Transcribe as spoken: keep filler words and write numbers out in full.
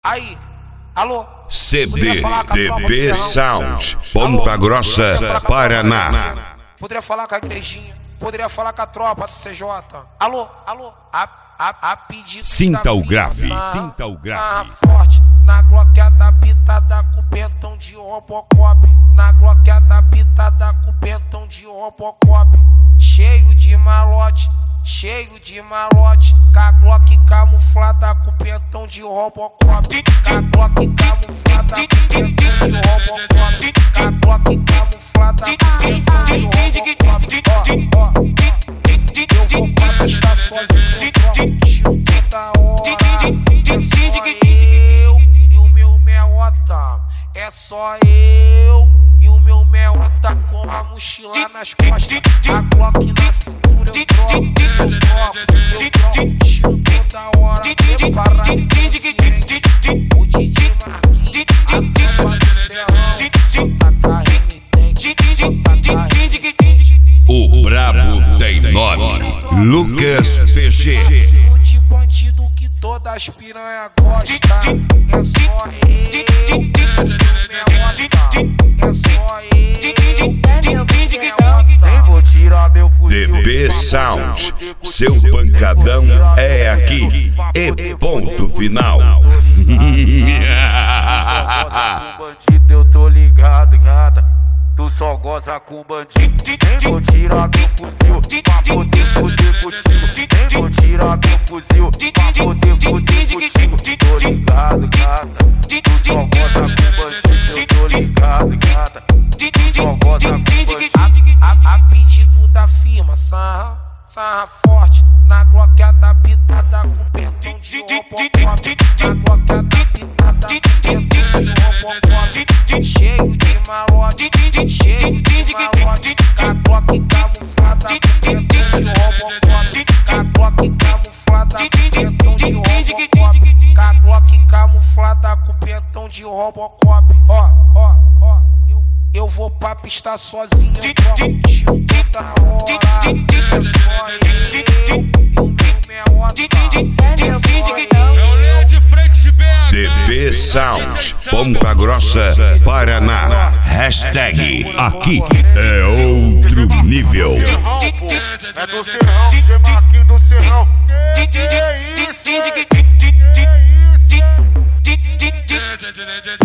Aí, alô? C D D B Sound, Ponta Grossa, Paraná. Poderia falar com a igrejinha, poderia falar com a tropa C J. Alô, alô? A, a, a pedido Sinta o grave, sinta o grave. Forte, na gloqueta pitada com pentão de Robocop. Na gloqueta pitada com pentão de Robocop. Cheio de malote, cheio de malote. Com a Glock camuflada com pentão de Robocop. Com a Glock camuflada com pentão de Robocop. Com a Glock camuflada com pentão de Robocop. Ó, ó, eu vou pra pista sozinho, ó, tiro toda hora. É só eu e o meu meota. É só eu e o meu meota com a mochila nas costas. A Glock na cintura eu troco, eu troco, eu troco. Tiro toda hora, preparado consciente. O D J Marquinhos, a tropa do Serrão. Só taca remitente, só taca remitente. O brabo tem nome, Lucas P G. De bandido que todas as piranha gosta. É só eu, é só eu, nem vou tirar meu fuzil. D B Sound, seu pancadão é aqui, e ponto final. Bandido, eu tô ligado, gata. Tu só goza com bandido. Nem vou tirar meu fuzil pra poder foder contigo. Nem vou tirar meu fuzil pra poder foder contigo. Tô ligado, gata. Tu só goza com bandido. Eu tô ligado, gata. Tu só goza com bandido. A, a pedido da firma, sarra, sarra forte. Na gloqueta pitada com pentão de Robocop. Na gloqueta pitada com pentão de Robocop. Cheio de malote, cheio de malote. Com a Glock camuflada com pentão de Robocop. Com a Glock camuflada com pentão de Robocop. Com a Glock camuflada com pentão de Robocop. Ó, ó, ó, eu, eu vou pra pista sozinho, eu troco tiro toda hora. É só eu e o meu meota. É só eu. D B Sound, Ponta Grossa, Paraná. Hashtag aqui é outro nível. É do Serrão, D J Marquinhos do Serrão. Que que é isso?